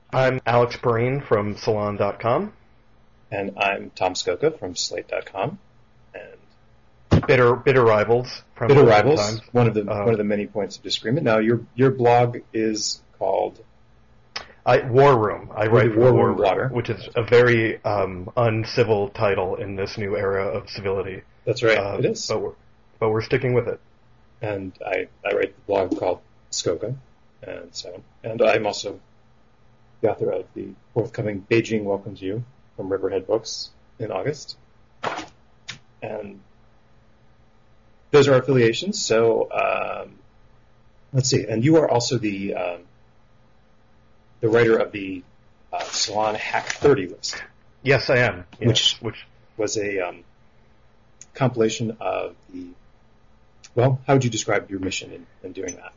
I'm Alex Breen from Salon.com. And I'm Tom Skoka from Slate.com. And Bitter Rivals from Bitter Rivals, Times. One of the many points of disagreement. Now, your blog is called War Room. I write for War War Room blogger, which is a very uncivil title in this new era of civility. That's right, it is. But we're sticking with it. And I write the blog called Skoka, and I'm also the author of the forthcoming Beijing Welcomes You from Riverhead Books in August. And those are our affiliations. So let's see. And you are also the writer of the Salon Hack 30 list. Yes, I am. Yes. Which was a compilation of the. Well, how would you describe your mission in doing that?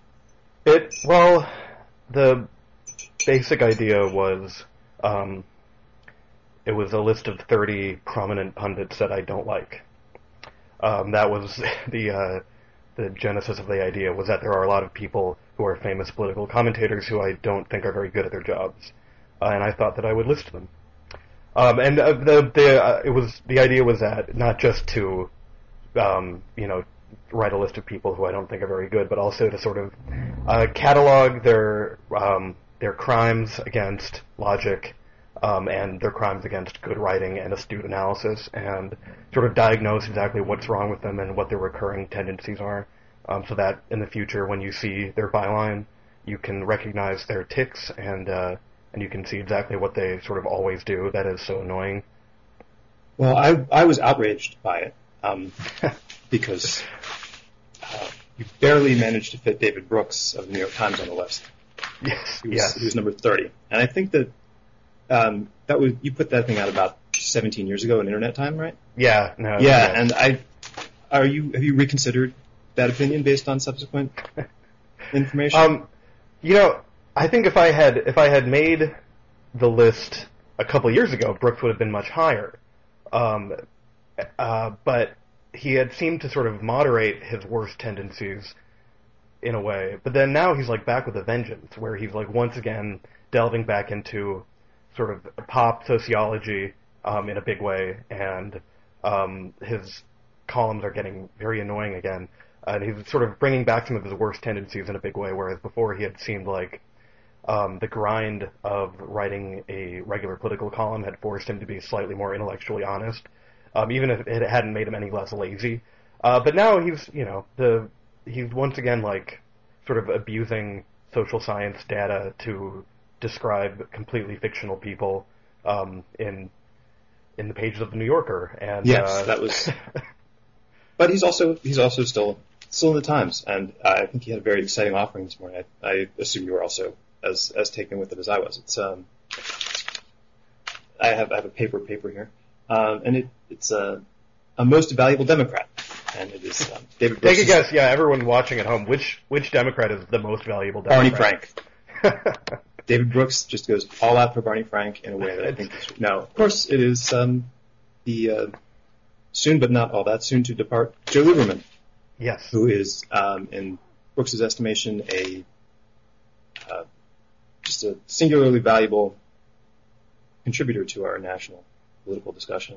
The basic idea was it was a list of 30 prominent pundits that I don't like. That was the genesis of the idea, was that there are a lot of people who are famous political commentators who I don't think are very good at their jobs, and I thought that I would list them. The idea was that not just to write a list of people who I don't think are very good, but also to sort of catalog their crimes against logic and their crimes against good writing and astute analysis, and sort of diagnose exactly what's wrong with them and what their recurring tendencies are, so that in the future, when you see their byline, you can recognize their tics and you can see exactly what they sort of always do that is so annoying. Well, I was outraged by it because you barely managed to fit David Brooks of the New York Times on the list. Yes, he was number 30, and I think that you put that thing out about 17 years ago in Internet Time, right? Yeah, no. Yeah, and have you reconsidered that opinion based on subsequent information? I think if I had made the list a couple years ago, Brooks would have been much higher. But he had seemed to sort of moderate his worst tendencies in a way. But then now he's like back with a vengeance, where he's like once again delving back into sort of pop sociology in a big way, and his columns are getting very annoying again. And he's sort of bringing back some of his worst tendencies in a big way, whereas before he had seemed like the grind of writing a regular political column had forced him to be slightly more intellectually honest, even if it hadn't made him any less lazy. But now he's once again like sort of abusing social science data to describe completely fictional people in the pages of the New Yorker. And yes, that was. But he's also still in the Times, and I think he had a very exciting offering this morning. I assume you were also as taken with it as I was. It's I have a paper here, and it's a most valuable Democrat, and it is David Brooks. Take a guess, everyone watching at home, which Democrat is the most valuable Democrat? Barney Frank. David Brooks just goes all out for Barney Frank in a way that I think is. Now, of course, it is the soon but not all that soon to depart Joe Lieberman. Yes. Who is, in Brooks' estimation, just a singularly valuable contributor to our national political discussion.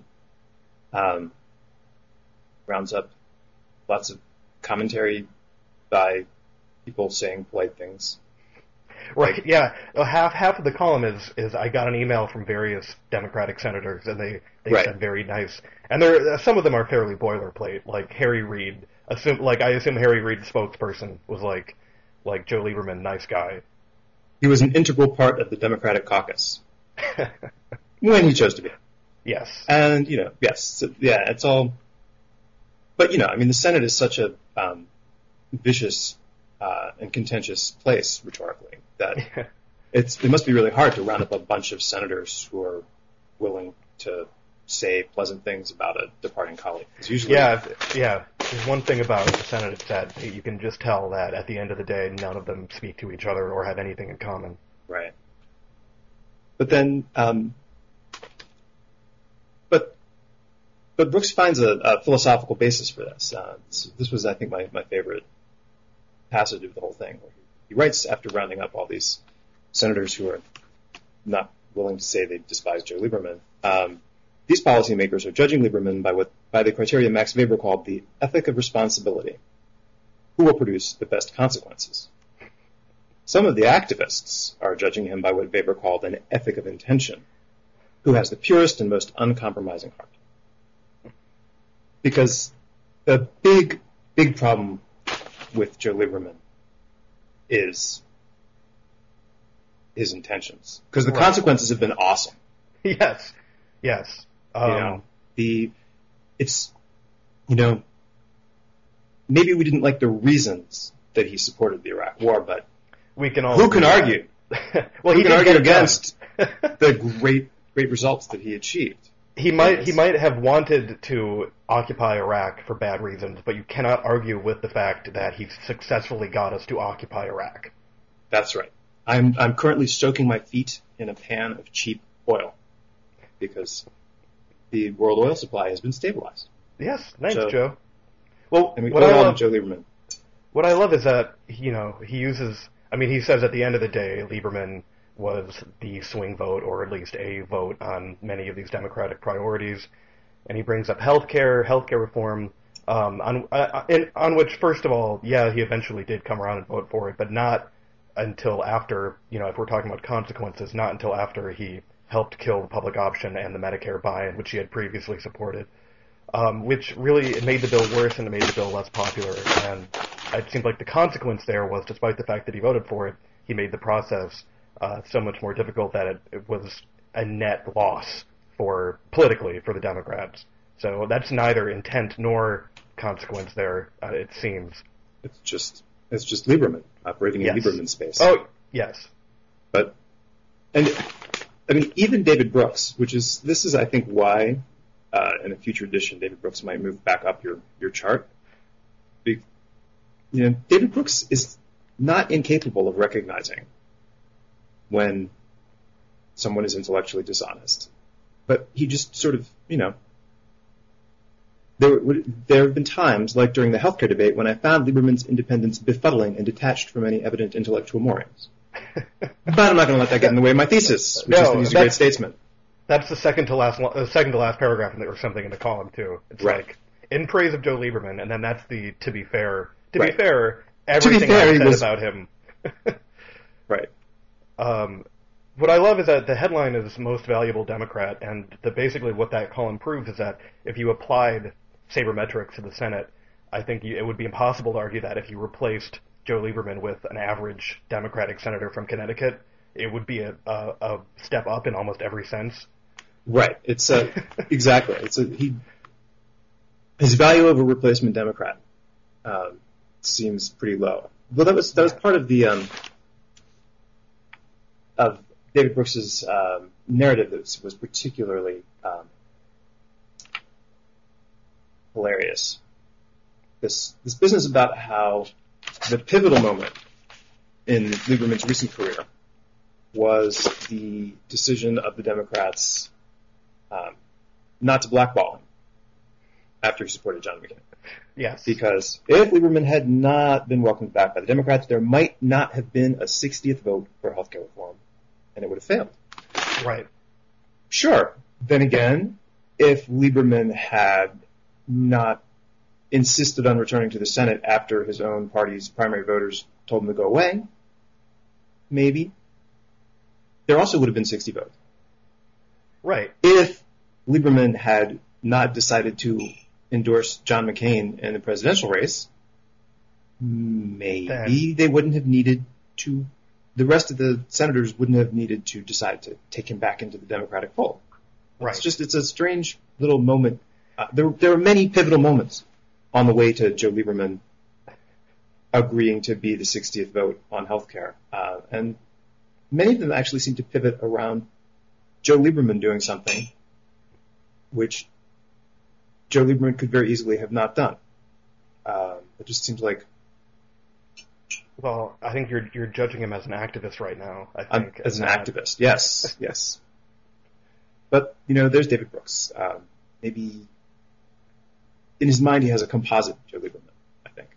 Rounds up lots of commentary by people saying polite things. Right, yeah. Half of the column is I got an email from various Democratic senators, and they right. said very nice. And some of them are fairly boilerplate, like Harry Reid. I assume Harry Reid's spokesperson was like Joe Lieberman, nice guy. He was an integral part of the Democratic caucus when he chose to be. Yes. And yes, it's all. But the Senate is such a vicious and contentious place rhetorically that it must be really hard to round up a bunch of senators who are willing to say pleasant things about a departing colleague. It's usually There's one thing about the Senate, it's that you can just tell that at the end of the day, none of them speak to each other or have anything in common. Right. But then, but Brooks finds a philosophical basis for this. This was, I think, my favorite passage of the whole thing, where he writes after rounding up all these senators who are not willing to say they despise Joe Lieberman. These policymakers are judging Lieberman by the criteria Max Weber called the ethic of responsibility. Who will produce the best consequences? Some of the activists are judging him by what Weber called an ethic of intention. Who has the purest and most uncompromising heart? Because the big problem with Joe Lieberman is his intentions. Because the consequences have been awesome. Yes. Maybe we didn't like the reasons that he supported the Iraq War, but we can all who can argue? Well, who he can did argue get it against done. the great results that he achieved? He might have wanted to occupy Iraq for bad reasons, but you cannot argue with the fact that he successfully got us to occupy Iraq. That's right. I'm currently soaking my feet in a pan of cheap oil because the world oil supply has been stabilized. Yes, thanks, Joe. Well, and we owe it all to Joe Lieberman. What I love is that, he says at the end of the day, Lieberman was the swing vote, or at least a vote on many of these Democratic priorities. And he brings up healthcare reform, on which, first of all, he eventually did come around and vote for it, but not until after, if we're talking about consequences, not until after he helped kill the public option and the Medicare buy-in, which he had previously supported, which really it made the bill worse and it made the bill less popular. And it seemed like the consequence there was, despite the fact that he voted for it, he made the process so much more difficult that it was a net loss politically for the Democrats. So that's neither intent nor consequence there, it seems. It's just Lieberman operating in Lieberman space. Oh, yes. Even David Brooks, this is I think why in a future edition David Brooks might move back up your chart. David Brooks is not incapable of recognizing when someone is intellectually dishonest. But he just sort of, there have been times, like during the healthcare debate, when I found Lieberman's independence befuddling and detached from any evident intellectual moorings. But I'm not going to let that get in the way of my thesis, which is that he's a great statesman. That's the second to last paragraph or something in the column, too. It's like, in praise of Joe Lieberman, and then that's the to be fair. To be fair, everything I said about him. Right. What I love is that the headline is Most Valuable Democrat, and basically what that column proves is that if you applied sabermetrics to the Senate, I think it would be impossible to argue that if you replaced Joe Lieberman with an average Democratic senator from Connecticut, it would be a step up in almost every sense. Right. It's exactly. His value of a replacement Democrat seems pretty low. Well, that was part of the of David Brooks's narrative that was particularly hilarious. This business about how the pivotal moment in Lieberman's recent career was the decision of the Democrats not to blackball him after he supported John McCain. Yes. Because if Lieberman had not been welcomed back by the Democrats, there might not have been a 60th vote for healthcare reform, and it would have failed. Right. Sure. Then again, if Lieberman had not insisted on returning to the Senate after his own party's primary voters told him to go away, maybe there also would have been 60 votes. Right. If Lieberman had not decided to endorse John McCain in the presidential race, maybe they wouldn't have needed to, the rest of the senators wouldn't have needed to decide to take him back into the Democratic fold. Right. It's a strange little moment. There are many pivotal moments on the way to Joe Lieberman agreeing to be the 60th vote on healthcare. And many of them actually seem to pivot around Joe Lieberman doing something which Joe Lieberman could very easily have not done. It just seems like... Well, I think you're judging him as an activist right now, I think. As an activist, yes, yes. But, there's David Brooks. Maybe in his mind he has a composite Joe Lieberman, I think.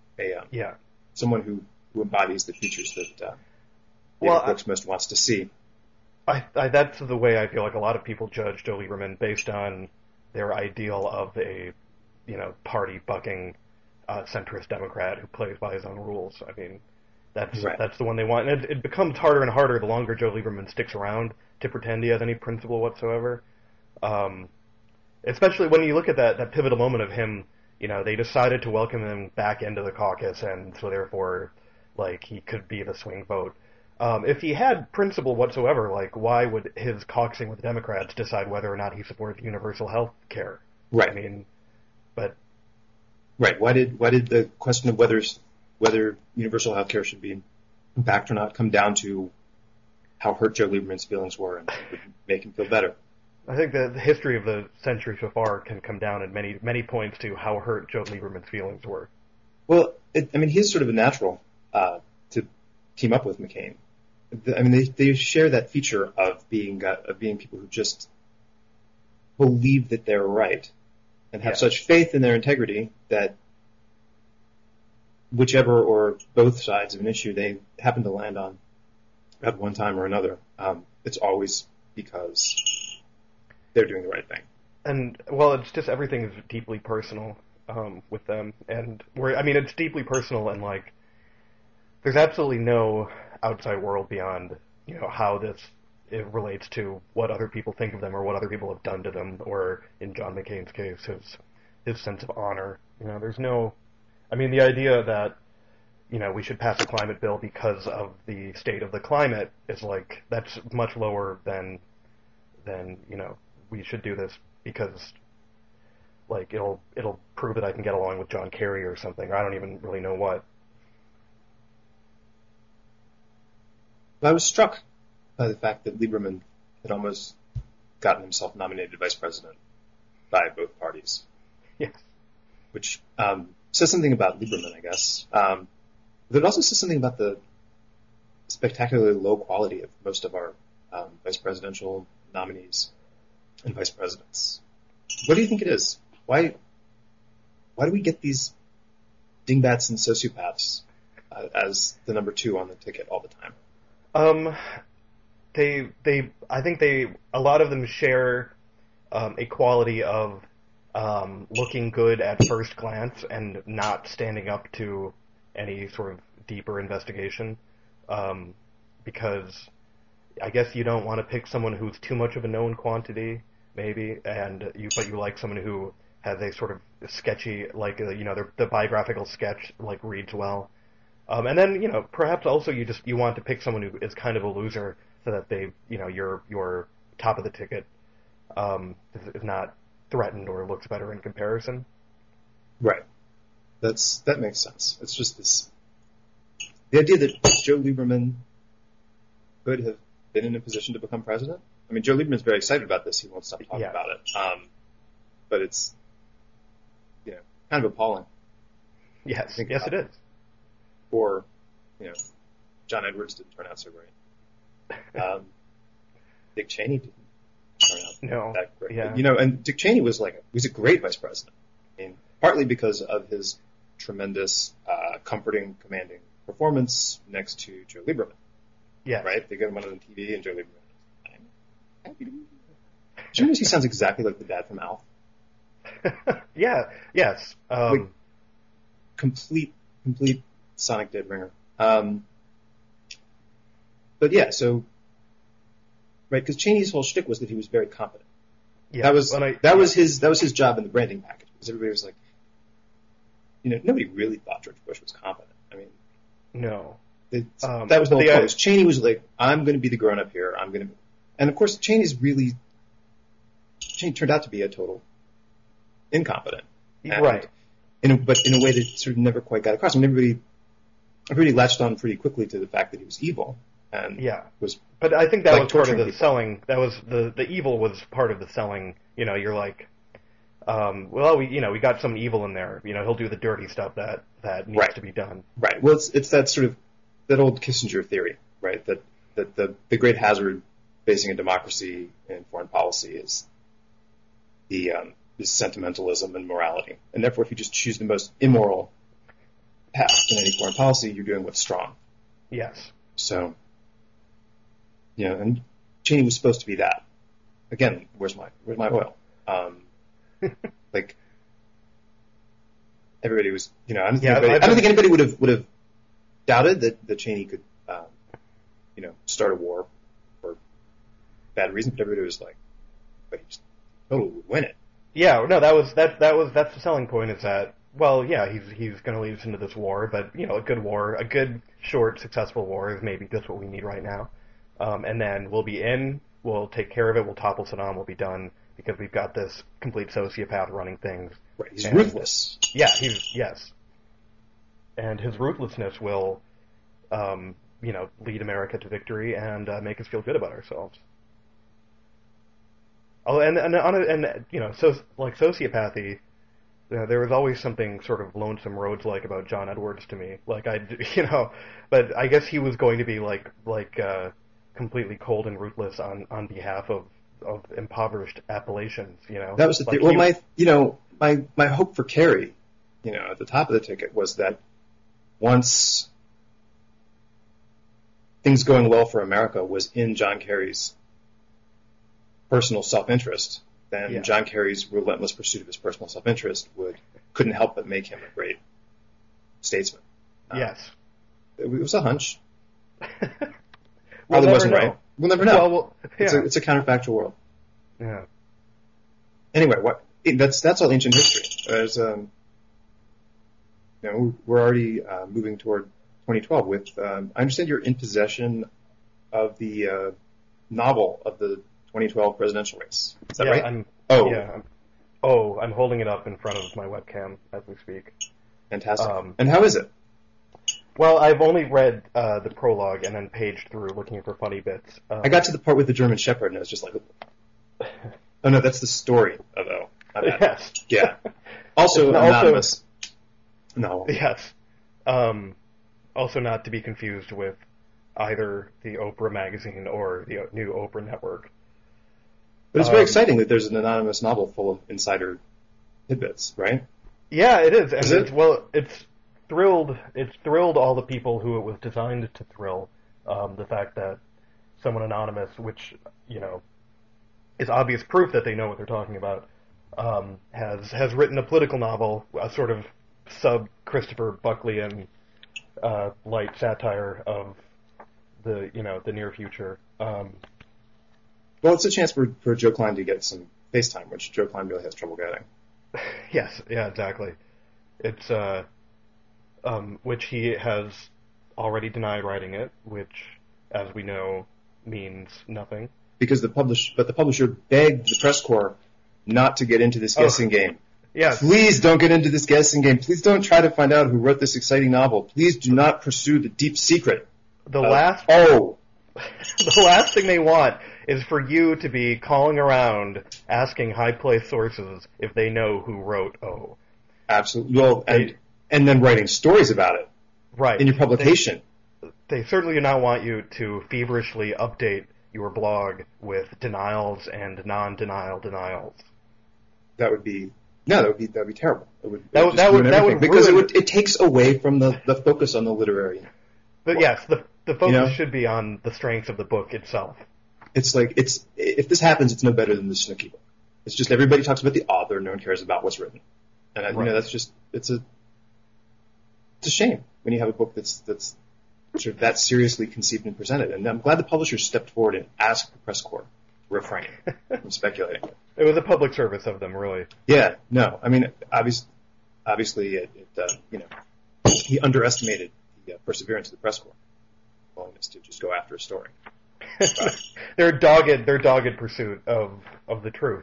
Someone who embodies the features that David Brooks most wants to see. That's the way I feel like a lot of people judge Joe Lieberman based on their ideal of a, party bucking centrist Democrat who plays by his own rules. I mean, that's the one they want, and it becomes harder and harder the longer Joe Lieberman sticks around to pretend he has any principle whatsoever. Especially when you look at that pivotal moment of him, they decided to welcome him back into the caucus, and so therefore, like, he could be the swing vote. If he had principle whatsoever, like, why would his caucusing with Democrats decide whether or not he supported universal health care? Right. I mean, but... Right. Why did the question of whether universal health care should be backed or not come down to how hurt Joe Lieberman's feelings were and would make him feel better? I think the history of the century so far can come down at many points to how hurt Joe Lieberman's feelings were. Well, he's sort of a natural to team up with McCain. They share that feature of being people who just believe that they're right and have such faith in their integrity that whichever or both sides of an issue they happen to land on at one time or another, it's always because they're doing the right thing. And, well, it's just everything is deeply personal with them. And, it's deeply personal and, like, there's absolutely no outside world beyond, how it relates to what other people think of them or what other people have done to them, or in John McCain's case, his sense of honor. There's no... the idea that, we should pass a climate bill because of the state of the climate is, like, that's much lower than we should do this because, like, it'll prove that I can get along with John Kerry or something, or I don't even really know what. I was struck by the fact that Lieberman had almost gotten himself nominated vice president by both parties. Yes. Which says something about Lieberman, I guess. But it also says something about the spectacularly low quality of most of our vice presidential nominees and vice presidents. What do you think it is? Why do we get these dingbats and sociopaths as the number 2 on the ticket all the time? I think a lot of them share a quality of looking good at first glance and not standing up to any sort of deeper investigation, because I guess you don't want to pick someone who's too much of a known quantity, maybe, but you like someone who has a sort of sketchy, like, the biographical sketch, like, reads well. And then, perhaps also you want to pick someone who is kind of a loser so that they, your top of the ticket is not threatened or looks better in comparison. Right. That makes sense. It's just the idea that Joe Lieberman could have been in a position to become president. Joe Lieberman's very excited about this. He won't stop talking about it. But it's, kind of appalling. Yes, it is. Or, John Edwards didn't turn out so great. Dick Cheney didn't turn out that great. Yeah. And Dick Cheney was a great vice president. Partly because of his tremendous, comforting, commanding performance next to Joe Lieberman. Yeah. Right? They get him on TV and Joe Lieberman. I'm happy to be here. Do you notice he sounds exactly like the dad from Alf? Yeah. Yes. Complete sonic dead ringer. But yeah, so, right, because Cheney's whole shtick was that he was very competent. Yeah, that was his job in the branding package, because everybody was like, nobody really thought George Bush was competent. No. That was the whole point. Cheney was like, I'm going to be the grown up here. And of course, Cheney turned out to be a total incompetent. Right. But in a way that sort of never quite got across. Everybody latched on pretty quickly to the fact that he was evil. And but I think that was part of the selling. That was the evil was part of the selling. You're like, we got some evil in there. He'll do the dirty stuff that needs to be done. Right. Well, it's that sort of that old Kissinger theory, right? That the great hazard facing a democracy in foreign policy is is sentimentalism and morality, and therefore, if you just choose the most immoral path in any foreign policy, you're doing what's strong. Yes. So, and Cheney was supposed to be that. Again, where's my oil? Like everybody was, I don't think anybody would have doubted that Cheney could, start a war for bad reason. But everybody was like, but he just totally would win it. Yeah, no, that's the selling point. Is that he's going to lead us into this war, but a good war, a good short successful war is maybe just what we need right now. And then we'll take care of it, we'll topple Saddam, we'll be done, because we've got this complete sociopath running things. Right, he's ruthless. Yeah, yes. And his ruthlessness will, lead America to victory and make us feel good about ourselves. Oh, and sociopathy, there was always something sort of Lonesome Rhodes-like about John Edwards to me. But I guess he was going to be completely cold and ruthless on behalf of impoverished Appalachians, That was the thing. Well, my hope for Kerry, at the top of the ticket was that once things going well for America was in John Kerry's personal self-interest, then John Kerry's relentless pursuit of his personal self-interest couldn't help but make him a great statesman. Yes. It was a hunch. We'll never wasn't know. Right. We'll never know. Well, yeah. It's a counterfactual world. Yeah. Anyway, that's all ancient history. There's we're already moving toward 2012 with. I understand you're in possession of the novel of the 2012 presidential race. Is that right? I'm holding it up in front of my webcam as we speak. Fantastic. And how is it? Well, I've only read the prologue and then paged through looking for funny bits. I got to the part with the German Shepherd and I was just like, oh no, that's the story of O. Yes. Yeah. Also anonymous. No. Yes. Also not to be confused with either the Oprah magazine or the new Oprah network. But it's very exciting that there's an anonymous novel full of insider tidbits, right? Yeah, it is. And Is it? It's thrilled all the people who it was designed to thrill. The fact that someone anonymous, which, is obvious proof that they know what they're talking about, has written a political novel, a sort of sub-Christopher Buckleyan light satire of the near future. Well, it's a chance for Joe Klein to get some FaceTime, which Joe Klein really has trouble getting. Yes, yeah, exactly. It's which he has already denied writing it, which, as we know, means nothing. Because the publisher begged the press corps not to get into this guessing game. Yes. Please don't get into this guessing game. Please don't try to find out who wrote this exciting novel. Please do not pursue the deep secret. The last thing they want is for you to be calling around asking high-placed sources if they know who wrote O. Absolutely. Well, and then writing stories about it. Right. In your publication. They certainly do not want you to feverishly update your blog with denials and non-denial denials. That would be terrible. That would because it takes away from the focus on the literary. But yes, the focus should be on the strengths of the book itself. It's like if this happens, it's no better than the Snooki book. It's just everybody talks about the author, no one cares about what's written, and that's just it's a shame when you have a book that's sort of that seriously conceived and presented. And I'm glad the publisher stepped forward and asked the press corps to refrain from speculating. It was a public service of them, really. Yeah, no, I mean, obviously, he underestimated the perseverance of the press corps, willingness to just go after a story. Their dogged pursuit of the truth.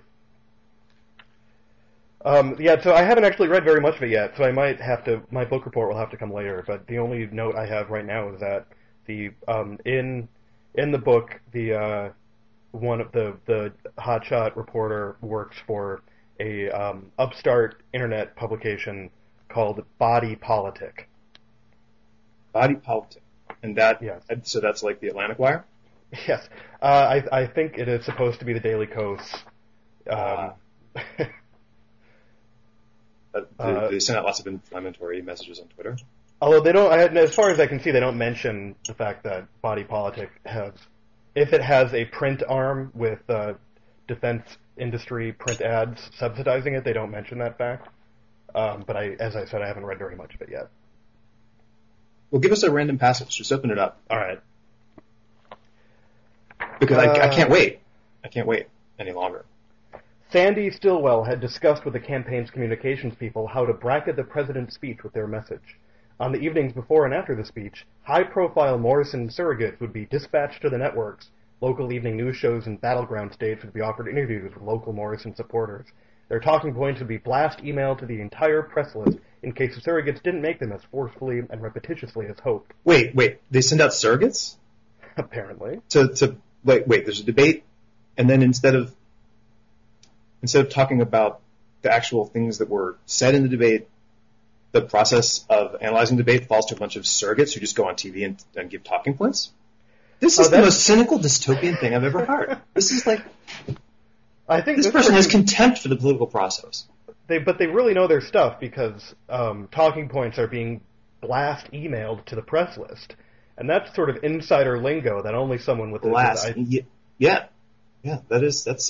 So I haven't actually read very much of it yet, so I might have to. My book report will have to come later. But the only note I have right now is that the in the book, the one of the hotshot reporter works for a upstart internet publication called Body Politic. Body Politic, and that yes. So that's like the Atlantic Wire. Yes, I think it is supposed to be the Daily Kos. They send out lots of inflammatory messages on Twitter. Although they don't, as far as I can see, they don't mention the fact that Body Politic has if it has a print arm with defense industry print ads subsidizing it, they don't mention that fact. But as I said, I haven't read very much of it yet. Well, give us a random passage. Just open it up. All right. Because I can't wait. I can't wait any longer. Sandy Stillwell had discussed with the campaign's communications people how to bracket the president's speech with their message. On the evenings before and after the speech, high-profile Morrison surrogates would be dispatched to the networks. Local evening news shows and battleground states would be offered interviews with local Morrison supporters. Their talking points would be blast email to the entire press list in case the surrogates didn't make them as forcefully and repetitiously as hoped. Wait. They send out surrogates? Apparently. Wait. There's a debate, and then instead of talking about the actual things that were said in the debate, the process of analyzing debate falls to a bunch of surrogates who just go on TV and give talking points? This is the most cynical dystopian thing I've ever heard. This is like... I think this person has contempt for the political process. But they really know their stuff because talking points are being blast emailed to the press list. And that's sort of insider lingo that only someone with... Blast. Yeah, that's...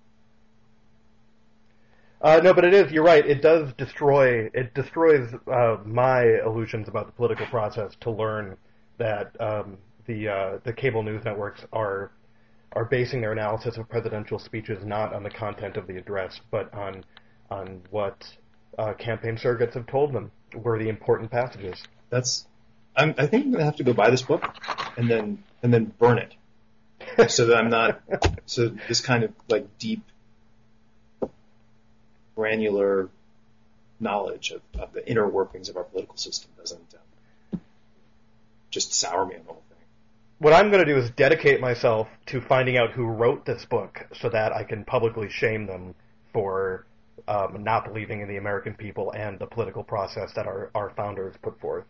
No, but it is. You're right. It does destroys my illusions about the political process to learn that the cable news networks are basing their analysis of presidential speeches not on the content of the address, but on what campaign surrogates have told them were the important passages. I think I'm gonna have to go buy this book and then burn it, so that I'm not so this kind of like deep, granular knowledge of the inner workings of our political system doesn't just sour me on the whole thing. What I'm going to do is dedicate myself to finding out who wrote this book so that I can publicly shame them for not believing in the American people and the political process that our founders put forth.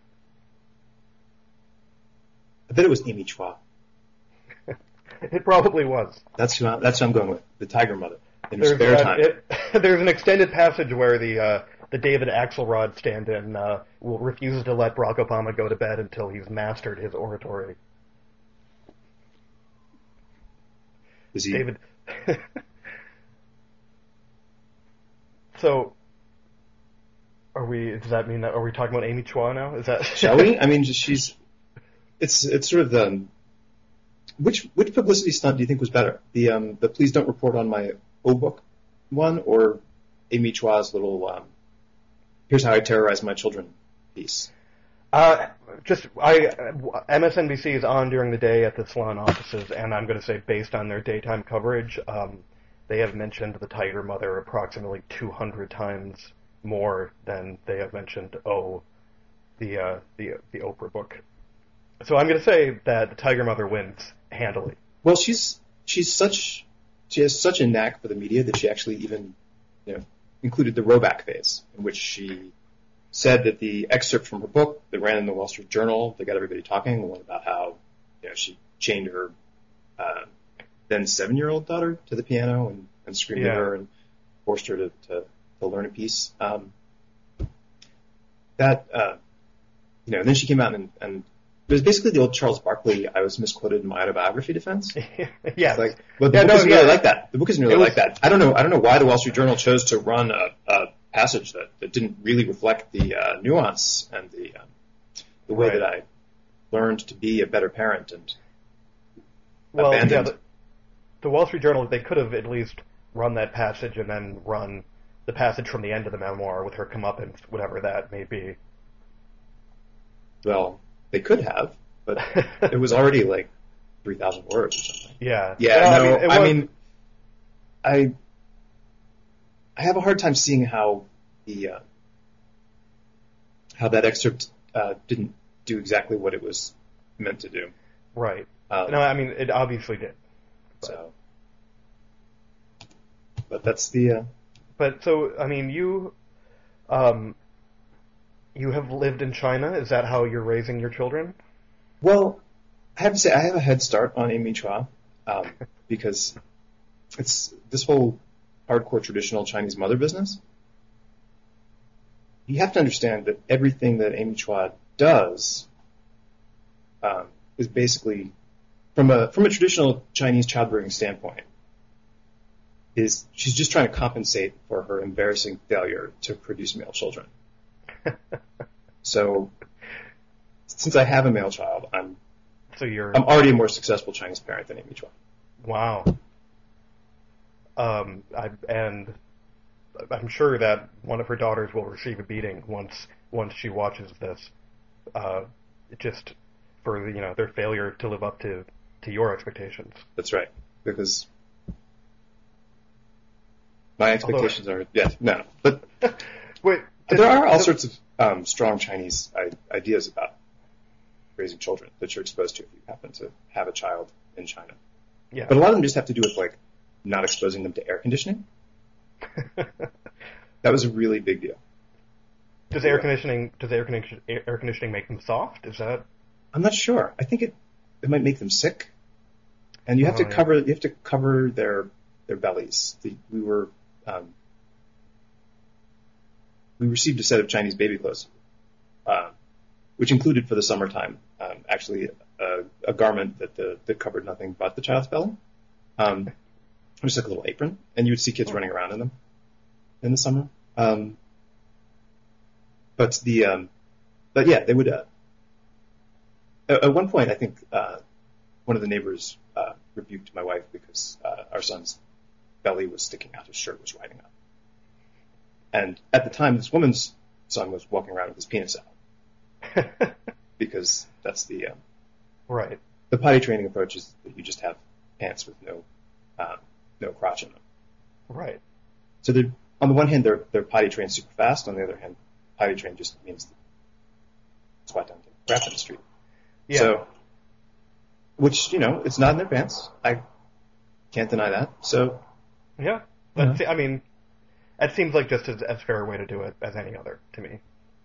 I bet it was Amy Chua. It probably was. That's who I'm going with. The Tiger Mother. In her spare time. There's an extended passage where the David Axelrod stand-in refuses to let Barack Obama go to bed until he's mastered his oratory. Is he? David. So, are we? Does that mean that are we talking about Amy Chua now? Is that? Shall we? I mean, it's sort of the which publicity stunt do you think was better? The please don't report on my book one, or Amy Chua's little here's how I terrorize my children piece? MSNBC is on during the day at the Salon offices, and I'm going to say based on their daytime coverage, they have mentioned the Tiger Mother approximately 200 times more than they have mentioned the Oprah book. So I'm going to say that the Tiger Mother wins handily. Well, she has such a knack for the media that she actually even included the Roback phase, in which she said that the excerpt from her book that ran in the Wall Street Journal that got everybody talking, one about how she chained her then 7-year-old daughter to the piano and screamed at her and forced her to learn a piece. And then she came out and it was basically the old Charles Barkley, I was misquoted in my autobiography defense. Yeah. The book isn't really like that. The book isn't really like that. I don't know why the Wall Street Journal chose to run a passage that didn't really reflect the nuance and the way that I learned to be a better parent and abandoned. Yeah, the Wall Street Journal, they could have at least run that passage and then run the passage from the end of the memoir with her comeuppance, whatever that may be. Well, they could have, but it was already like 3,000 words or something. Yeah. Yeah. I have a hard time seeing how how that excerpt didn't do exactly what it was meant to do. Right. It obviously did. But that's the. But so you have lived in China. Is that how you're raising your children? Well, I have to say I have a head start on Amy Chua because it's this whole hardcore traditional Chinese mother business. You have to understand that everything that Amy Chua does is basically from a traditional Chinese childbearing standpoint, is she's just trying to compensate for her embarrassing failure to produce male children. So, since I have a male child, I'm already a more successful Chinese parent than Amy Chua. Wow. And I'm sure that one of her daughters will receive a beating once she watches this, just for their failure to live up to your expectations. That's right, because my expectations are but wait, there are all sorts of strong Chinese ideas about raising children that you're exposed to if you happen to have a child in China. Yeah. But a lot of them just have to do with like not exposing them to air conditioning. That was a really big deal. Does air conditioning make them soft? Is that? I'm not sure. I think it might make them sick, and you have to cover their bellies. We received a set of Chinese baby clothes, which included for the summertime actually a garment that covered nothing but the child's belly. It was like a little apron, and you would see kids running around in them in the summer. But yeah, they would. At one point, I think one of the neighbors rebuked my wife because our son's belly was sticking out, his shirt was riding up. And at the time, this woman's son was walking around with his penis out. Because that's the right. The potty training approach is that you just have pants with no crotch in them. Right. So on the one hand, they're potty trained super fast. On the other hand, potty trained just means squat down, take crap in the street. Yeah. So, which it's not in their pants. I can't deny that. So. Yeah. I mean, it seems like just as fair a way to do it as any other to me.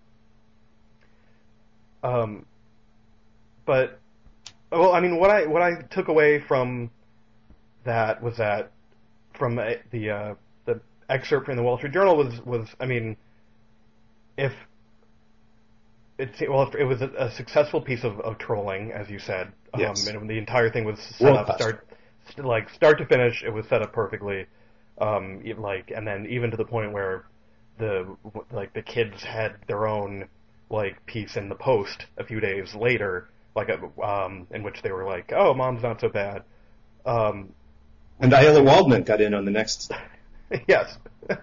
But, well, I mean, what I took away from that was that from the excerpt from the Wall Street Journal was I mean, if it was a successful piece of trolling, as you said, yes. And the entire thing was set up start to finish. It was set up perfectly, and then even to the point where the kids had their own piece in the Post a few days later, in which they were like, "Oh, Mom's not so bad." And Ayala Waldman got in on the next. Yes.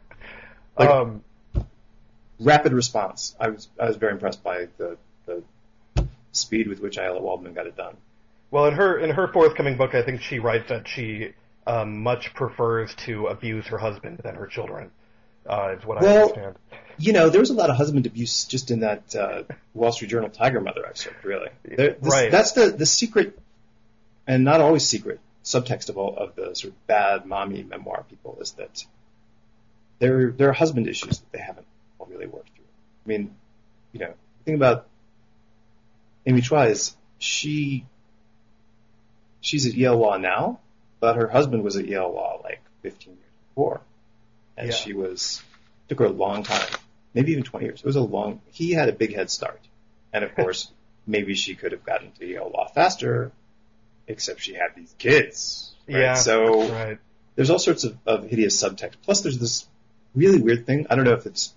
Rapid response. I was very impressed by the speed with which Ayala Waldman got it done. Well, in her forthcoming book, I think she writes that she much prefers to abuse her husband than her children. Is what I understand. There was a lot of husband abuse just in that Wall Street Journal Tiger Mother excerpt, really. Right. That's the secret, and not always secret, subtext of the sort of bad mommy memoir people is that there are husband issues that they haven't all really worked through. I mean, the thing about Amy Chua is she's at Yale Law now, but her husband was at Yale Law 15 years before. And took her a long time, maybe even 20 years. He had a big head start. And of course, maybe she could have gotten to Yale Law faster, except she had these kids. Right? Yeah. So right. There's all sorts of hideous subtext. Plus there's this really weird thing. I don't know if it's,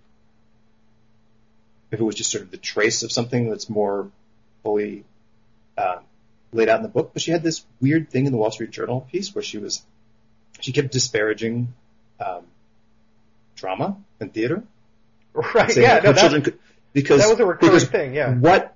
if it was just sort of the trace of something that's more fully, laid out in the book, but she had this weird thing in the Wall Street Journal piece where she kept disparaging drama and theater. Right. Yeah. No, because that was a recurring thing. Yeah.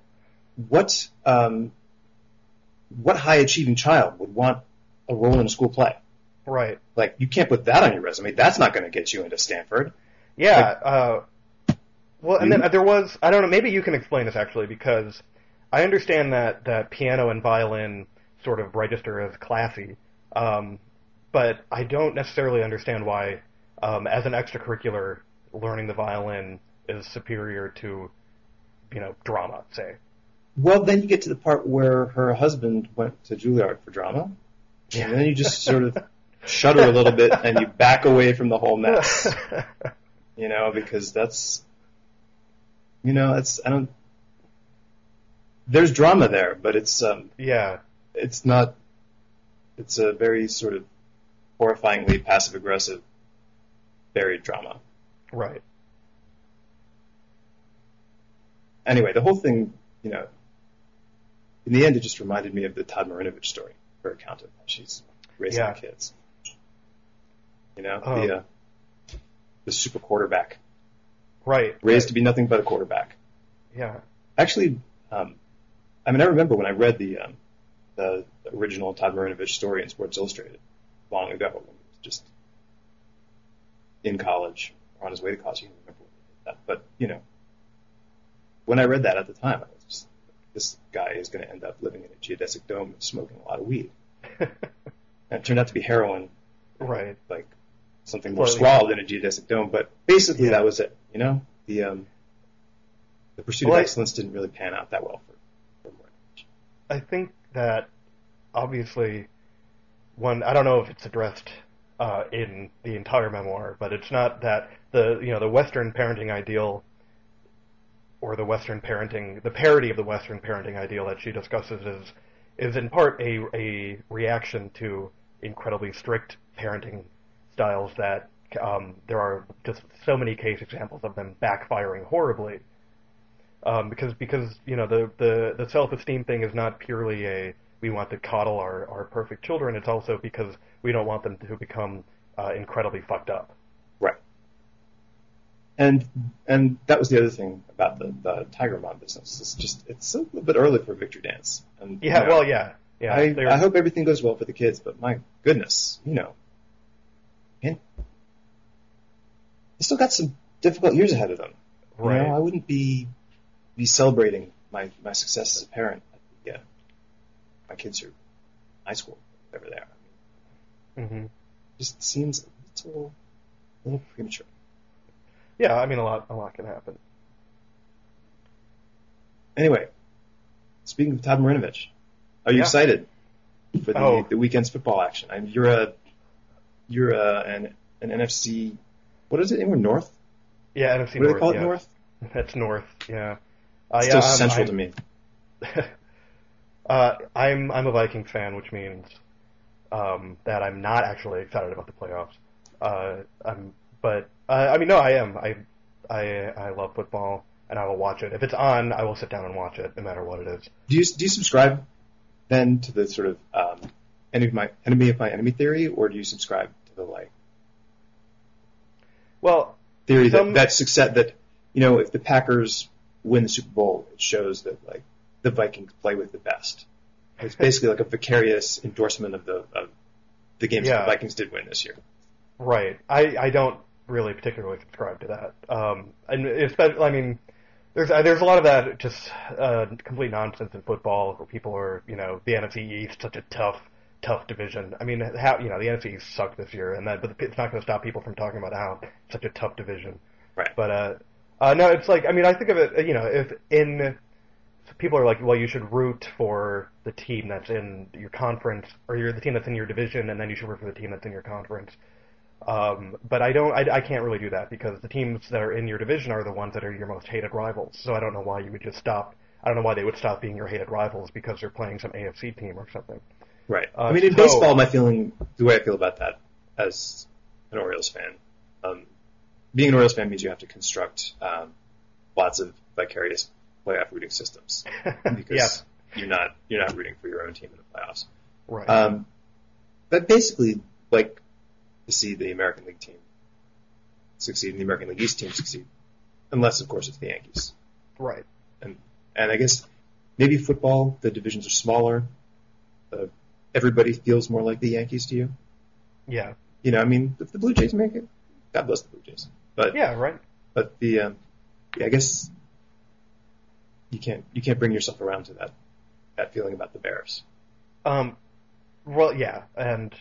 What high achieving child would want a role in a school play? Right. You can't put that on your resume. That's not going to get you into Stanford. Yeah. Well, and then there was, I don't know, maybe you can explain this actually, because I understand that piano and violin sort of register as classy, but I don't necessarily understand why, as an extracurricular, learning the violin is superior to, drama, say. Well, then you get to the part where her husband went to Juilliard for drama, and then you just sort of shudder a little bit and you back away from the whole mess. Because that's, there's drama there, but it's, yeah. it's not. It's a very sort of horrifyingly passive-aggressive, buried drama. Right. Anyway, the whole thing, in the end, it just reminded me of the Todd Marinovich story, her account of how she's raising the kids. The super quarterback. Right. Raised to be nothing but a quarterback. Yeah. Actually, I remember when I read the original Todd Marinovich story in Sports Illustrated long ago, when he was just in college, or on his way to college. I can't remember when he did that. But, when I read that at the time, I was just, this guy is going to end up living in a geodesic dome and smoking a lot of weed. And it turned out to be heroin. Right. Like something more suave than a geodesic dome. But basically that was it, The pursuit of excellence didn't really pan out that well for Marinovich. I think that, obviously, I don't know if it's addressed in the entire memoir, but it's not that the Western parenting ideal, or the parody of the Western parenting ideal that she discusses is in part a reaction to incredibly strict parenting styles that there are just so many case examples of them backfiring horribly. Because the self-esteem thing is not purely we want to coddle our perfect children. It's also because we don't want them to become incredibly fucked up. Right. And that was the other thing about the Tiger Mom business. It's a little bit early for Victor Dance. And, yeah. I hope everything goes well for the kids, but my goodness, and they still got some difficult years ahead of them. Right. I wouldn't be celebrating my success as a parent. My kids are in high school, whatever they are. Mm-hmm. Just seems a little premature. Yeah, a lot can happen. Anyway, speaking of Todd Marinovich, are you excited for the weekend's football action? You're an NFC. What is it? Anywhere north? Yeah, NFC North. What do they call it? North? That's North. Yeah. Still central to me. I'm a Vikings fan, which means that I'm not actually excited about the playoffs. I am. I love football, and I will watch it. If it's on, I will sit down and watch it, no matter what it is. Do you subscribe then to the sort of enemy of my enemy theory, or do you subscribe to the theory that success that if the Packers win the Super Bowl, it shows that the Vikings play with the best. It's basically like a vicarious endorsement of the games that the Vikings did win this year. Right. I don't really particularly subscribe to that. And especially, there's a lot of that just complete nonsense in football where people are, the NFC East, such a tough division. The NFC East sucked this year, but it's not going to stop people from talking about how it's such a tough division. Right. But no, it's I think of it, people are like, well, you should root for the team that's in your conference, or the team that's in your division, and then you should root for the team that's in your conference. But I can't really do that, because the teams that are in your division are the ones that are your most hated rivals. So I don't know why you would just stop. I don't know why they would stop being your hated rivals because they're playing some AFC team or something. Right. In baseball, the way I feel about that as an Orioles fan, being an Orioles fan means you have to construct lots of vicarious playoff rooting systems because you're not rooting for your own team in the playoffs. Right. But basically, to see the American League team succeed and the American League East team succeed, unless of course it's the Yankees. Right. And I guess maybe football, the divisions are smaller. Everybody feels more like the Yankees to you. Yeah. If the Blue Jays make it, God bless the Blue Jays. But yeah, right. But I guess you can't bring yourself around to that feeling about the Bears. Well, yeah, and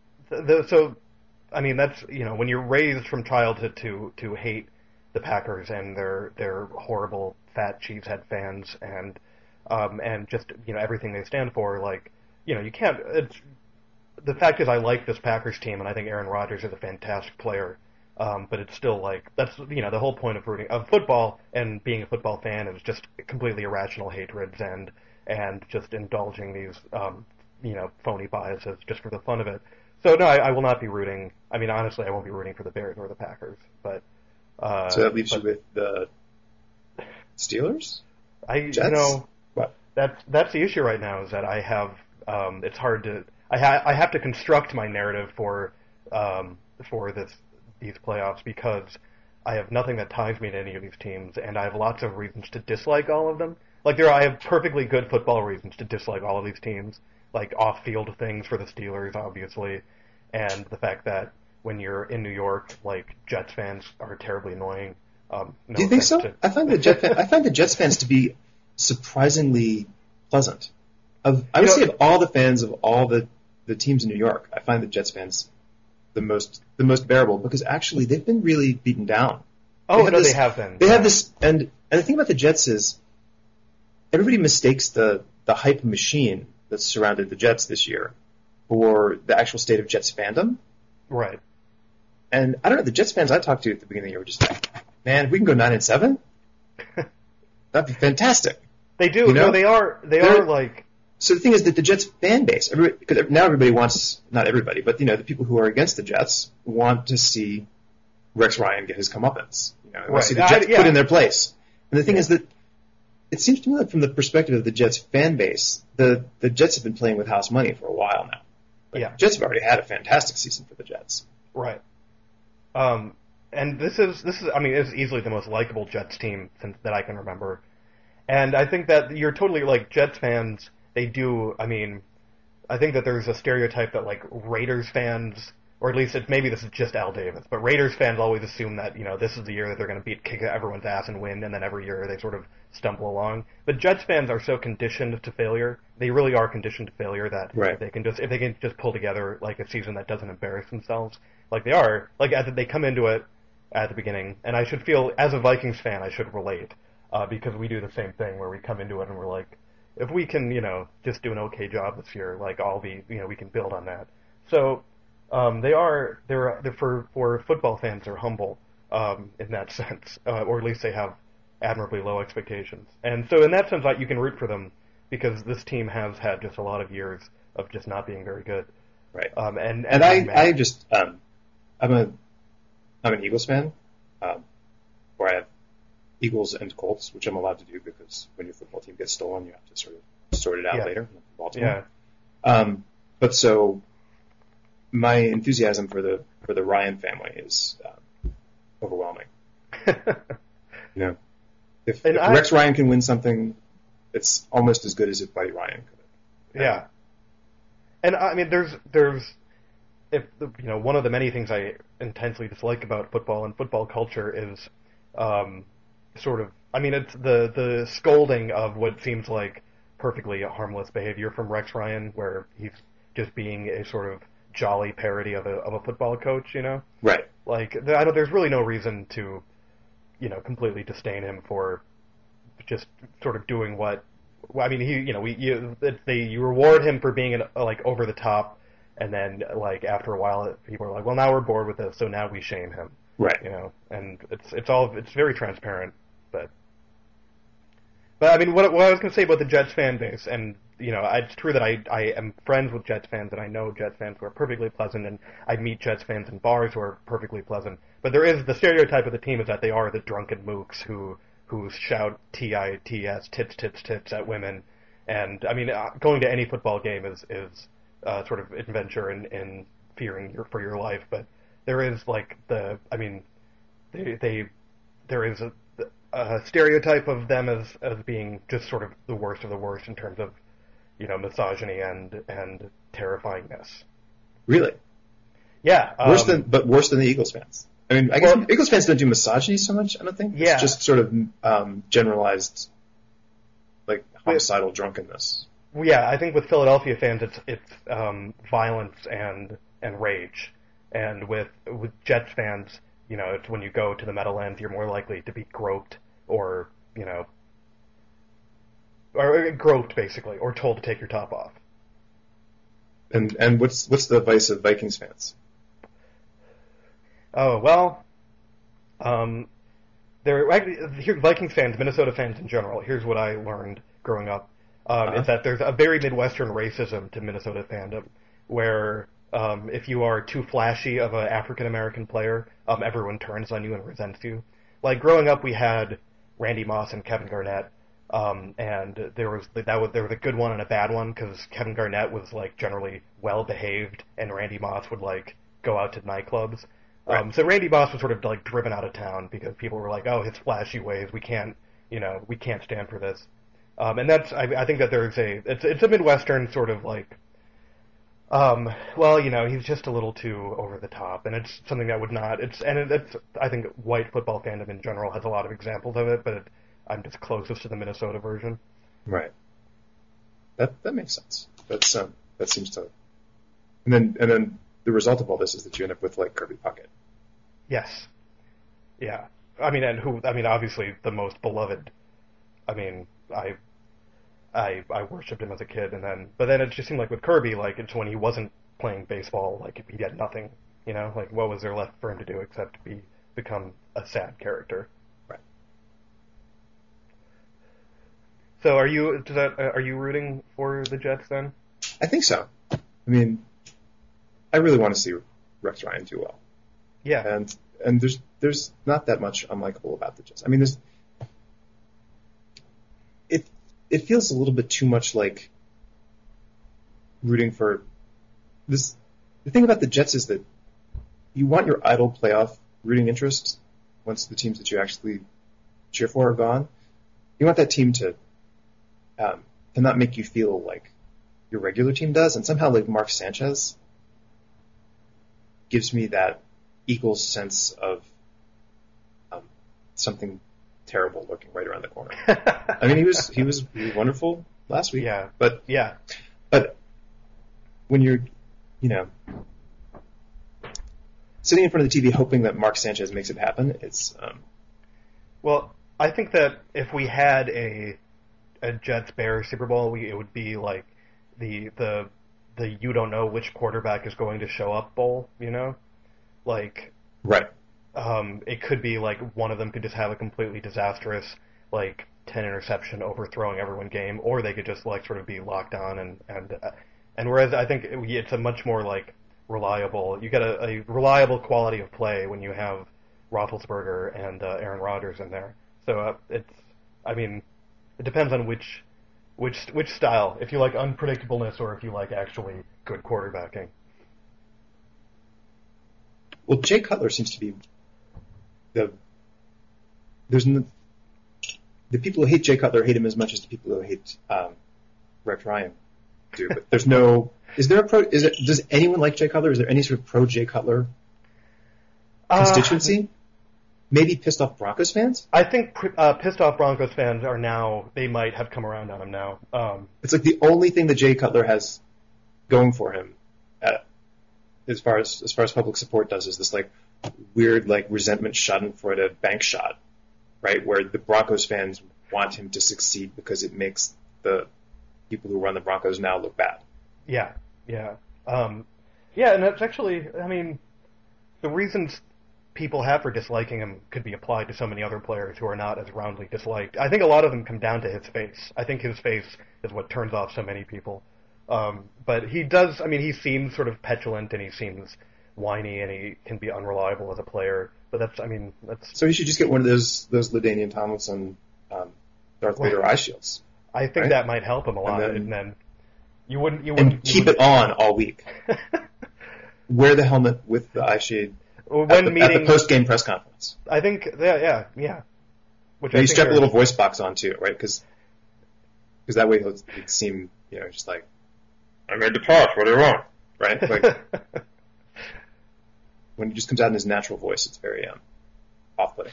that's when you're raised from childhood to hate the Packers and their horrible fat cheesehead fans and just everything they stand for. You can't. The fact is, I like this Packers team, and I think Aaron Rodgers is a fantastic player. But it's still that's the whole point of football and being a football fan is just completely irrational hatreds and just indulging these phony biases just for the fun of it. So no, I will not be rooting. I mean, honestly, I won't be rooting for the Bears or the Packers. But so that leaves you with the Steelers. Jets? What? That's the issue right now is that I have it's hard to I have to construct my narrative for these playoffs because I have nothing that ties me to any of these teams, and I have lots of reasons to dislike all of them. Like I have perfectly good football reasons to dislike all of these teams, like off-field things for the Steelers, obviously, and the fact that when you're in New York, like Jets fans are terribly annoying. No Do you think so? I find the Jets fans to be surprisingly pleasant. I would say of all the fans of all the teams in New York, I find the Jets fans the most bearable because actually they've been really beaten down. They have been. They have this, and the thing about the Jets is everybody mistakes the hype machine that's surrounded the Jets this year for the actual state of Jets fandom. Right. And I don't know, the Jets fans I talked to at the beginning of the year were just like, man, if we can go 9-7, that'd be fantastic. They do. You know? No, they are like. So the thing is that the Jets fan base, because now everybody wants, not everybody, but the people who are against the Jets want to see Rex Ryan get his comeuppance. They want to see the Jets put in their place. And the thing is that it seems to me that from the perspective of the Jets fan base, the Jets have been playing with house money for a while now. The Jets have already had a fantastic season for the Jets. Right. And this is I mean, it's easily the most likable Jets team that I can remember. And I think that you're totally like Jets fans. They do. I mean, I think that there's a stereotype that like Raiders fans, or at least maybe this is just Al Davis, but Raiders fans always assume that this is the year that they're going to kick everyone's ass and win, and then every year they sort of stumble along. But Jets fans are so conditioned to failure. They really are conditioned to failure that if they can just pull together like a season that doesn't embarrass themselves, like they are, like as they come into it at the beginning. And I should feel as a Vikings fan, I should relate because we do the same thing where we come into it and we're like, if we can, just do an okay job this year, like we can build on that. So they're for football fans, they're humble in that sense, or at least they have admirably low expectations. And so in that sense, you can root for them because this team has had just a lot of years of just not being very good. Right. And I'm an Eagles fan, where I have Eagles and Colts, which I'm allowed to do because when your football team gets stolen, you have to sort of sort it out later. Baltimore. Yeah. But so my enthusiasm for the Ryan family is overwhelming. If Rex Ryan can win something, it's almost as good as if Buddy Ryan could. Yeah. And I mean, there's one of the many things I intensely dislike about football and football culture is it's the scolding of what seems like perfectly harmless behavior from Rex Ryan, where he's just being a sort of jolly parody of a football coach, Right. Like, there's really no reason to, completely disdain him for just sort of doing what. I mean, you reward him for being over the top, and then like after a while, people are like, well, now we're bored with this, so now we shame him. Right. And it's very transparent, but I mean, what I was going to say about the Jets fan base, and it's true that I am friends with Jets fans, and I know Jets fans who are perfectly pleasant, and I meet Jets fans in bars who are perfectly pleasant. But there is the stereotype of the team is that they are the drunken mooks who shout TITS, tits, tits, tits at women. And, I mean, going to any football game is sort of adventure in fearing for your life. But there is, like, there is a stereotype of them as being just sort of the worst of the worst in terms of, misogyny and terrifyingness. Really? Yeah. Worse than the Eagles fans. I mean, I guess Eagles fans don't do misogyny so much, I don't think. Yeah. It's just sort of generalized, like, homicidal drunkenness. Yeah, I think with Philadelphia fans, it's violence and rage. And with Jets fans, it's when you go to the Meadowlands, you're more likely to be groped or groped, basically, or told to take your top off. And what's the advice of Vikings fans? Oh, well, Vikings fans, Minnesota fans in general, here's what I learned growing up. is that there's a very Midwestern racism to Minnesota fandom, where if you are too flashy of an African American player, everyone turns on you and resents you. Like growing up, we had Randy Moss and Kevin Garnett, and there was a good one and a bad one because Kevin Garnett was like generally well behaved, and Randy Moss would like go out to nightclubs. Right. So Randy Moss was sort of like driven out of town because people were like, oh, his flashy ways, we can't stand for this. And I think that it's a Midwestern sort of like, well, he's just a little too over the top, and it's something that would not, I think white football fandom in general has a lot of examples of it, but I'm just closest to the Minnesota version. Right. That makes sense. That seems to, and then the result of all this is that you end up with like Kirby Puckett. Yes. Yeah. I mean, obviously the most beloved. I mean, I worshipped him as a kid, but then it just seemed like with Kirby, like it's when he wasn't playing baseball, like he had nothing, like what was there left for him to do except become a sad character. Right. So are you rooting for the Jets then? I think so. I mean, I really want to see Rex Ryan do well. Yeah. And there's not that much unlikable about the Jets. I mean, it feels a little bit too much like rooting for this. The thing about the Jets is that you want your idle playoff rooting interest once the teams that you actually cheer for are gone. You want that team to not make you feel like your regular team does, and somehow like Mark Sanchez gives me that Eagles sense of something terrible lurking right around the corner. I mean, he was wonderful last week. Yeah. But when you're, sitting in front of the TV hoping that Mark Sanchez makes it happen, it's. Well, I think that if we had a Jets Bears Super Bowl, it would be like the you don't know which quarterback is going to show up bowl. Like. Right. It could be like one of them could just have a completely disastrous, like 10 interception overthrowing everyone game, or they could just like sort of be locked on and whereas I think it's a much more like reliable. You get a reliable quality of play when you have Roethlisberger and Aaron Rodgers in there. So it depends on which style. If you like unpredictableness or if you like actually good quarterbacking. Well, Jay Cutler seems to be the people who hate Jay Cutler hate him as much as the people who hate Rex Ryan do. But there's no. Does anyone like Jay Cutler? Is there any sort of pro Jay Cutler constituency? Maybe pissed off Broncos fans? I think pissed off Broncos fans are now. They might have come around on him now. It's like the only thing that Jay Cutler has going for him. As far as public support does, is this like weird like resentment Schadenfreude bank shot, right? Where the Broncos fans want him to succeed because it makes the people who run the Broncos now look bad. Yeah. And that's actually, the reasons people have for disliking him could be applied to so many other players who are not as roundly disliked. I think a lot of them come down to his face. I think his face is what turns off so many people. But he does, he seems sort of petulant and he seems whiny and he can be unreliable as a player. But that's. So he should just get one of those LaDainian Tomlinson, Darth Vader eye shields. I think that might help him a lot. And then you wouldn't keep it on all week. Wear the helmet with the eye shade at the post-game press conference. I think, yeah. Which you strap a little voice box on too, right? Because that way he'd seem, just like, I made the pass. What do you want? Right? Like when he just comes out in his natural voice, it's very off-putting.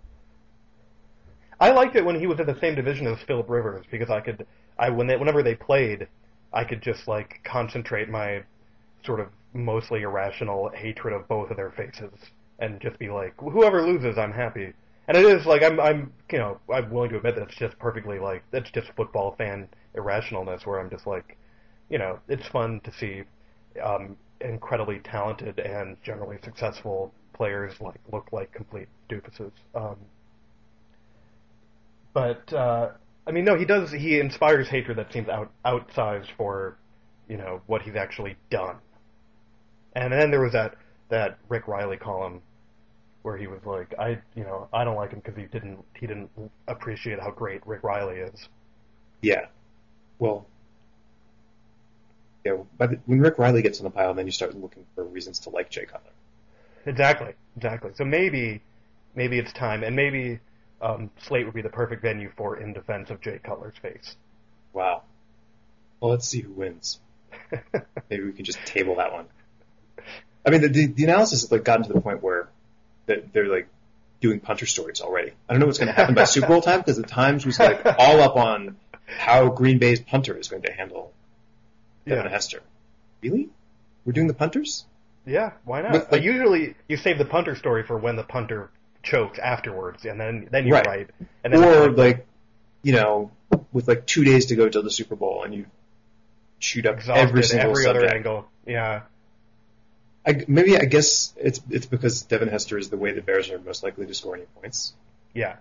I liked it when he was in the same division as Phillip Rivers because whenever they played, I could just like concentrate my sort of mostly irrational hatred of both of their faces and just be like, whoever loses, I'm happy. And it is like I'm willing to admit that it's just perfectly like that's just football fan irrationalness where I'm just like, it's fun to see incredibly talented and generally successful players look like complete doofuses. But I mean, no, he does. He inspires hatred that seems outsized for, what he's actually done. And then there was that Rick Riley column where he was like, I don't like him because he didn't appreciate how great Rick Riley is. Yeah. Well, yeah. When Rick Riley gets on the pile, then you start looking for reasons to like Jay Cutler. Exactly. So maybe it's time, and maybe Slate would be the perfect venue for In Defense of Jay Cutler's face. Wow. Well, let's see who wins. Maybe we can just table that one. I mean, the analysis has gotten to the point where they're doing punter stories already. I don't know what's going to happen by Super Bowl time, because the Times was all up on how Green Bay's punter is going to handle Devin Hester. Really? We're doing the punters? Yeah, why not? Usually you save the punter story for when the punter chokes afterwards, and then you write. And then with 2 days to go till the Super Bowl, and you shoot up every single other angle. Yeah. I guess it's because Devin Hester is the way the Bears are most likely to score any points. Yeah.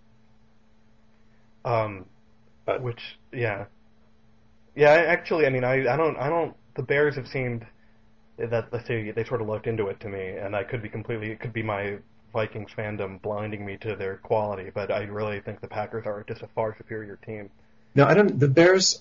Yeah, actually, I mean, I don't. The Bears have seemed that they sort of looked into it to me, and it could be my Vikings fandom blinding me to their quality, but I really think the Packers are just a far superior team. No, the Bears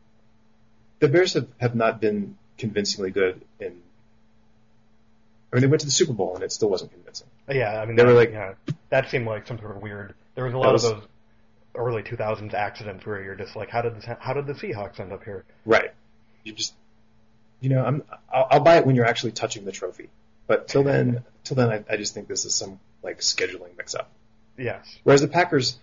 have not been convincingly good in. I mean, they went to the Super Bowl and it still wasn't convincing. Yeah, I mean, that seemed like some sort of weird. There was a lot of those early 2000s accidents where you're just like, how did the Seahawks end up here? Right. You just, I'll buy it when you're actually touching the trophy. But till then, I just think this is some scheduling mix-up. Yes. Whereas the Packers,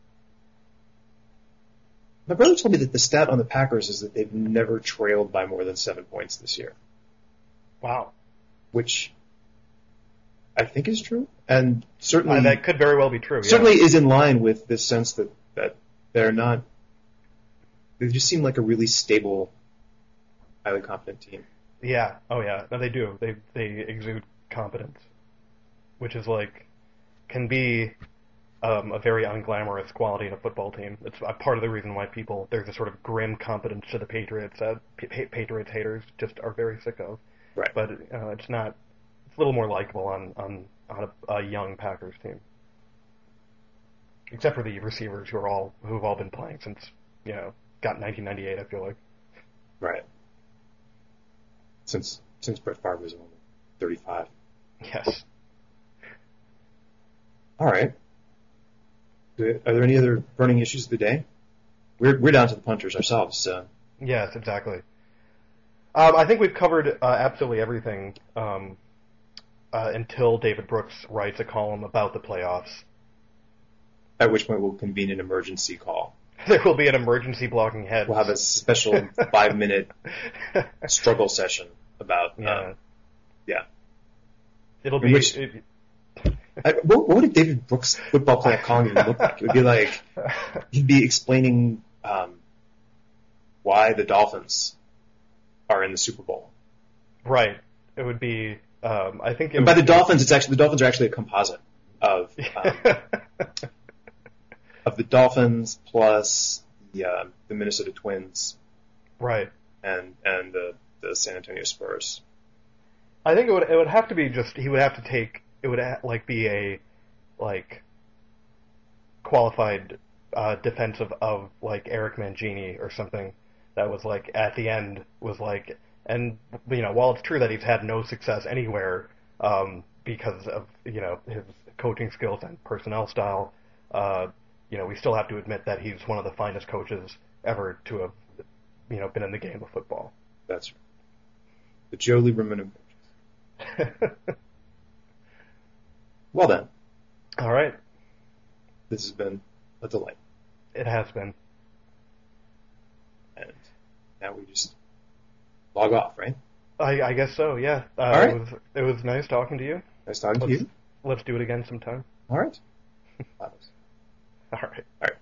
my brother told me that the stat on the Packers is that they've never trailed by more than 7 points this year. Wow. Which I think is true, and certainly that could very well be true. Certainly is in line with this sense that they're not. They just seem like a really stable, highly competent team. Yeah. Oh yeah. No, they do. They exude competence, which is can be a very unglamorous quality in a football team. It's part of the reason why there's a sort of grim competence to the Patriots that Patriots haters just are very sick of. Right. But it's not. It's a little more likable on a young Packers team, except for the receivers who've all been playing since 1998. I feel like. Right. Since Brett Favre was only 35. Yes. All right. Are there any other burning issues of the day? We're down to the punters ourselves. So. Yes, exactly. I think we've covered absolutely everything until David Brooks writes a column about the playoffs. At which point we'll convene an emergency call. There will be an emergency blocking heads. We'll have a special 5-minute struggle session about. It'll be. What would a David Brooks football playoff column even look like? It would be he'd be explaining why the Dolphins are in the Super Bowl. Right. It would be. I think. And by the Dolphins are actually a composite of of the Dolphins plus the Minnesota Twins. Right. And the San Antonio Spurs. I think it would have to be he would have to take it would be a qualified defensive of Eric Mangini or something that was at the end was and while it's true that he's had no success anywhere because of his coaching skills and personnel style, we still have to admit that he's one of the finest coaches ever to have been in the game of football. That's right. The Joe Lieberman of coaches. Well then. All right. This has been a delight. It has been. And now we just log off, right? I guess so, yeah. All right. It was nice talking to you. Nice talking to you. Let's do it again sometime. All right. All right. All right.